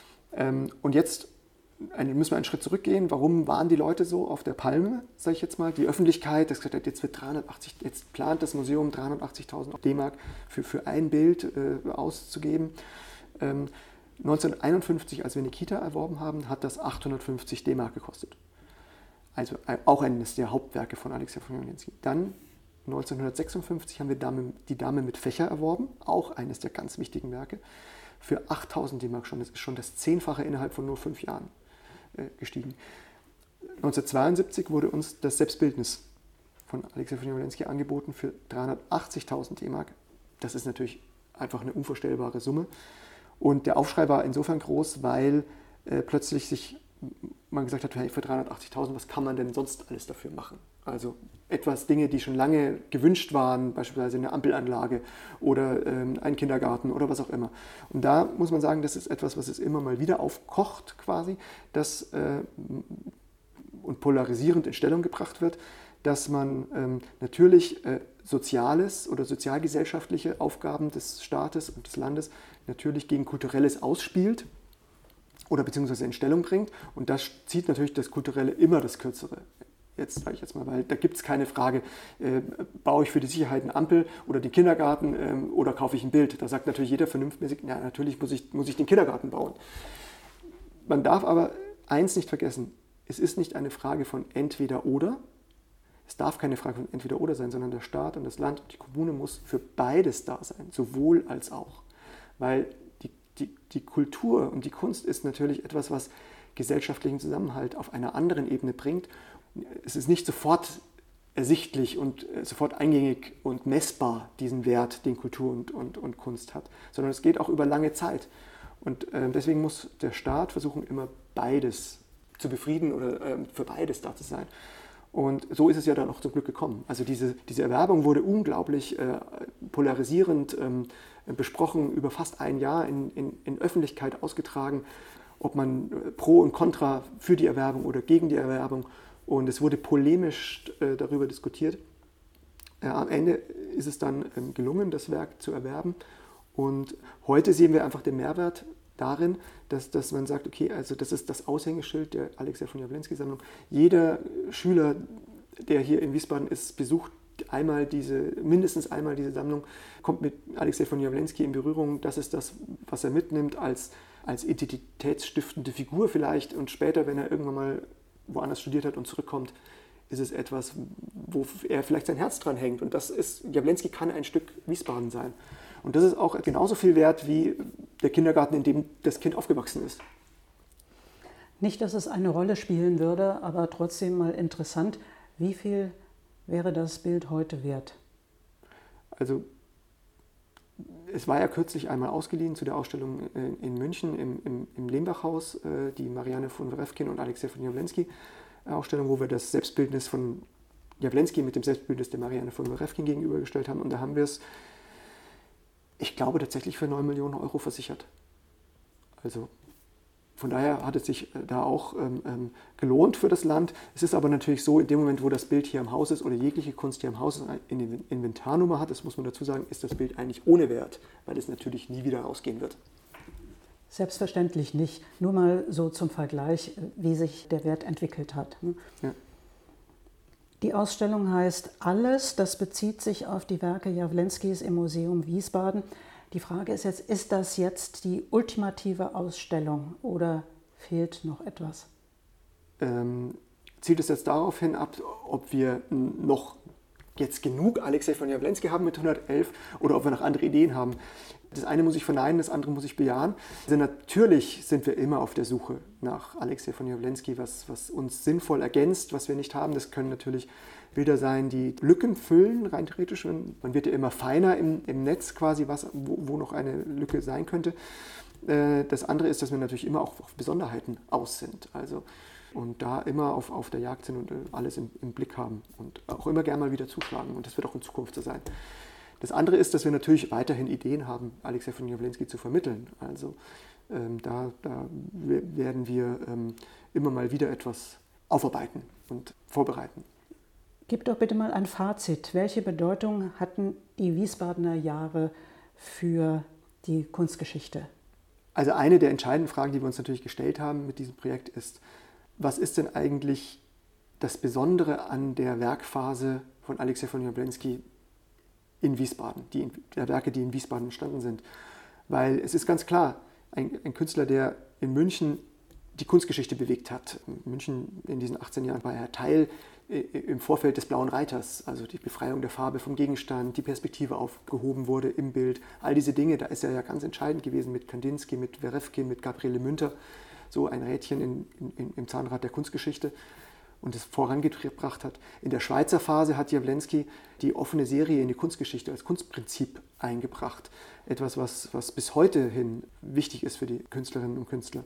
Und jetzt müssen wir einen Schritt zurückgehen. Warum waren die Leute so auf der Palme, sage ich jetzt mal? Die Öffentlichkeit, das gesagt hat, jetzt wird dreihundertachtzig, jetzt plant das Museum dreihundertachtzigtausend D-Mark für, für ein Bild äh, auszugeben. Ähm, neunzehnhunderteinundfünfzig, als wir Nikita erworben haben, hat das achthundertfünfzig D-Mark gekostet. Also auch eines der Hauptwerke von Alexej von Jawlensky. Dann neunzehnhundertsechsundfünfzig haben wir Dame, die Dame mit Fächer erworben, auch eines der ganz wichtigen Werke, für achttausend D-Mark schon. Das ist schon das Zehnfache innerhalb von nur fünf Jahren äh, gestiegen. neunzehnhundertzweiundsiebzig wurde uns das Selbstbildnis von Alexej von Jawlensky angeboten für dreihundertachtzigtausend D-Mark. Das ist natürlich einfach eine unvorstellbare Summe. Und der Aufschrei war insofern groß, weil äh, plötzlich sich man gesagt hat, hey, für dreihundertachtzigtausend, was kann man denn sonst alles dafür machen? Also etwas Dinge, die schon lange gewünscht waren, beispielsweise eine Ampelanlage oder ähm, ein Kindergarten oder was auch immer. Und da muss man sagen, das ist etwas, was es immer mal wieder aufkocht quasi, das äh, und polarisierend in Stellung gebracht wird, dass man ähm, natürlich äh, soziales oder sozialgesellschaftliche Aufgaben des Staates und des Landes natürlich gegen Kulturelles ausspielt oder beziehungsweise in Stellung bringt. Und das zieht natürlich das Kulturelle immer das Kürzere. Jetzt sage ich jetzt mal, weil da gibt es keine Frage, äh, baue ich für die Sicherheit eine Ampel oder den Kindergarten ähm, oder kaufe ich ein Bild. Da sagt natürlich jeder vernunftmäßig, ja, natürlich muss ich, muss ich den Kindergarten bauen. Man darf aber eins nicht vergessen, es ist nicht eine Frage von entweder oder. Es darf keine Frage von entweder oder sein, sondern der Staat und das Land und die Kommune muss für beides da sein, sowohl als auch. Weil die, die, die Kultur und die Kunst ist natürlich etwas, was gesellschaftlichen Zusammenhalt auf einer anderen Ebene bringt. Es ist nicht sofort ersichtlich und sofort eingängig und messbar, diesen Wert, den Kultur und, und, und Kunst hat, sondern es geht auch über lange Zeit. Und äh, deswegen muss der Staat versuchen, immer beides zu befrieden oder äh, für beides da zu sein. Und so ist es ja dann auch zum Glück gekommen. Also diese, diese Erwerbung wurde unglaublich äh, polarisierend ähm, besprochen, über fast ein Jahr in, in, in Öffentlichkeit ausgetragen, ob man äh, pro und contra für die Erwerbung oder gegen die Erwerbung. Und es wurde polemisch äh, darüber diskutiert. Äh, am Ende ist es dann ähm, gelungen, das Werk zu erwerben. Und heute sehen wir einfach den Mehrwert darin, dass, dass man sagt, okay, also das ist das Aushängeschild der Alexej von Jawlensky-Sammlung. Jeder Schüler, der hier in Wiesbaden ist, besucht einmal diese, mindestens einmal diese Sammlung, kommt mit Alexej von Jawlensky in Berührung. Das ist das, was er mitnimmt als, als identitätsstiftende Figur vielleicht. Und später, wenn er irgendwann mal woanders studiert hat und zurückkommt, ist es etwas, wo er vielleicht sein Herz dran hängt. Und das ist, Jawlensky kann ein Stück Wiesbaden sein. Und das ist auch genauso viel wert wie der Kindergarten, in dem das Kind aufgewachsen ist. Nicht, dass es eine Rolle spielen würde, aber trotzdem mal interessant, wie viel wäre das Bild heute wert? Also es war ja kürzlich einmal ausgeliehen zu der Ausstellung in München im, im, im Lehmbach-Haus, die Marianne von Werefkin und Alexej von Jawlensky Ausstellung, wo wir das Selbstbildnis von Jawlensky mit dem Selbstbildnis der Marianne von Werefkin gegenübergestellt haben. Und da haben wir es, ich glaube, tatsächlich für neun Millionen Euro versichert. Also von daher hat es sich da auch ähm, gelohnt für das Land. Es ist aber natürlich so, in dem Moment, wo das Bild hier im Haus ist oder jegliche Kunst hier im Haus in der Inventarnummer hat, das muss man dazu sagen, ist das Bild eigentlich ohne Wert, weil es natürlich nie wieder rausgehen wird. Selbstverständlich nicht. Nur mal so zum Vergleich, wie sich der Wert entwickelt hat. Ja. Die Ausstellung heißt Alles, das bezieht sich auf die Werke Jawlenskys im Museum Wiesbaden. Die Frage ist jetzt, ist das jetzt die ultimative Ausstellung oder fehlt noch etwas? Ähm, zielt es jetzt darauf hin ab, ob wir noch jetzt genug Alexej von Jawlensky haben mit hundertelf oder ob wir noch andere Ideen haben? Das eine muss ich verneinen, das andere muss ich bejahen. Also natürlich sind wir immer auf der Suche nach Alexej von Jawlensky, was, was uns sinnvoll ergänzt, was wir nicht haben. Das können natürlich Bilder sein, die Lücken füllen, rein theoretisch. Man wird ja immer feiner im, im Netz quasi, was, wo, wo noch eine Lücke sein könnte. Das andere ist, dass wir natürlich immer auch auf Besonderheiten aus sind. Also, und da immer auf, auf der Jagd sind und alles im, im Blick haben und auch immer gerne mal wieder zuschlagen. Und das wird auch in Zukunft so sein. Das andere ist, dass wir natürlich weiterhin Ideen haben, Alexej von Jawlensky zu vermitteln. Also ähm, da, da werden wir ähm, immer mal wieder etwas aufarbeiten und vorbereiten. Gib doch bitte mal ein Fazit. Welche Bedeutung hatten die Wiesbadener Jahre für die Kunstgeschichte? Also eine der entscheidenden Fragen, die wir uns natürlich gestellt haben mit diesem Projekt ist, was ist denn eigentlich das Besondere an der Werkphase von Alexej von Jawlensky in Wiesbaden, die in, der Werke, die in Wiesbaden entstanden sind. Weil es ist ganz klar, ein, ein Künstler, der in München die Kunstgeschichte bewegt hat. In München in diesen achtzehn Jahren war er Teil äh, im Vorfeld des Blauen Reiters, also die Befreiung der Farbe vom Gegenstand, die Perspektive aufgehoben wurde im Bild. All diese Dinge, da ist er ja ganz entscheidend gewesen mit Kandinsky, mit Werefkin, mit Gabriele Münter, so ein Rädchen in, in, im Zahnrad der Kunstgeschichte und es vorangebracht hat. In der Schweizer Phase hat Jawlensky die offene Serie in die Kunstgeschichte als Kunstprinzip eingebracht. Etwas, was, was bis heute hin wichtig ist für die Künstlerinnen und Künstler.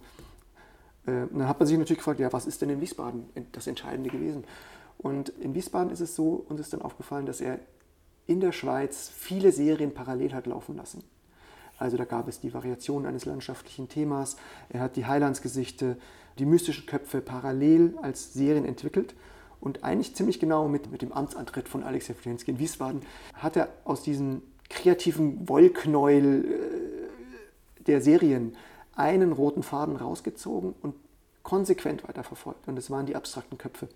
Und dann hat man sich natürlich gefragt, ja, was ist denn in Wiesbaden das Entscheidende gewesen? Und in Wiesbaden ist es so, uns ist dann aufgefallen, dass er in der Schweiz viele Serien parallel hat laufen lassen. Also da gab es die Variationen eines landschaftlichen Themas, er hat die Heilandsgesichte, die mystischen Köpfe parallel als Serien entwickelt. Und eigentlich ziemlich genau mit, mit dem Amtsantritt von Alexej von Jawlensky in Wiesbaden hat er aus diesem kreativen Wollknäuel äh, der Serien einen roten Faden rausgezogen und konsequent weiterverfolgt. Und das waren die abstrakten Köpfe.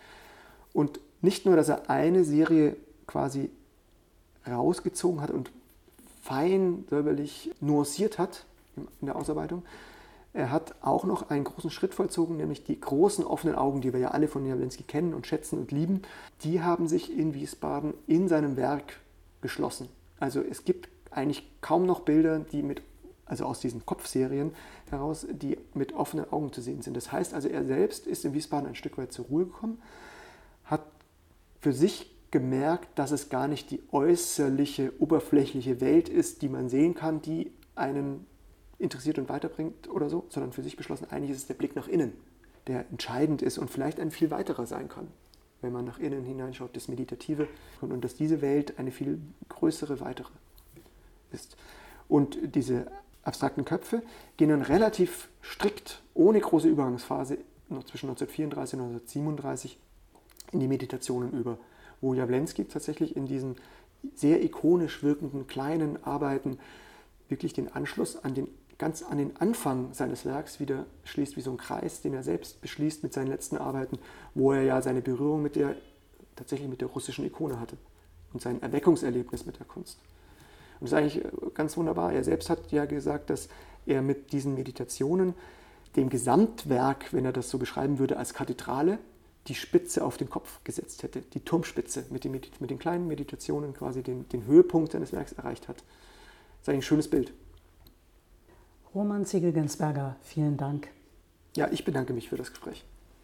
Und nicht nur, dass er eine Serie quasi rausgezogen hat und fein säuberlich nuanciert hat in der Ausarbeitung, er hat auch noch einen großen Schritt vollzogen, nämlich die großen offenen Augen, die wir ja alle von Jawlensky kennen und schätzen und lieben, die haben sich in Wiesbaden in seinem Werk geschlossen. Also es gibt eigentlich kaum noch Bilder, die mit, also aus diesen Kopfserien heraus, die mit offenen Augen zu sehen sind. Das heißt also, er selbst ist in Wiesbaden ein Stück weit zur Ruhe gekommen, hat für sich gemerkt, dass es gar nicht die äußerliche, oberflächliche Welt ist, die man sehen kann, die einen interessiert und weiterbringt oder so, sondern für sich beschlossen, eigentlich ist es der Blick nach innen, der entscheidend ist und vielleicht ein viel weiterer sein kann, wenn man nach innen hineinschaut, das Meditative, und dass diese Welt eine viel größere, weitere ist. Und diese abstrakten Köpfe gehen dann relativ strikt, ohne große Übergangsphase, noch zwischen neunzehnhundertvierunddreißig und neunzehnhundertsiebenunddreißig in die Meditationen über, wo Jawlensky tatsächlich in diesen sehr ikonisch wirkenden kleinen Arbeiten wirklich den Anschluss an den, ganz an den Anfang seines Werks wieder schließt, wie so ein Kreis, den er selbst beschließt mit seinen letzten Arbeiten, wo er ja seine Berührung mit der, tatsächlich mit der russischen Ikone hatte und sein Erweckungserlebnis mit der Kunst. Und das ist eigentlich ganz wunderbar. Er selbst hat ja gesagt, dass er mit diesen Meditationen dem Gesamtwerk, wenn er das so beschreiben würde, als Kathedrale, die Spitze auf den Kopf gesetzt hätte, die Turmspitze mit den, mit den kleinen Meditationen quasi den, den Höhepunkt seines Werks erreicht hat. Das ist eigentlich ein schönes Bild. Roman Ziegel-Gensberger, vielen Dank. Ja, ich bedanke mich für das Gespräch.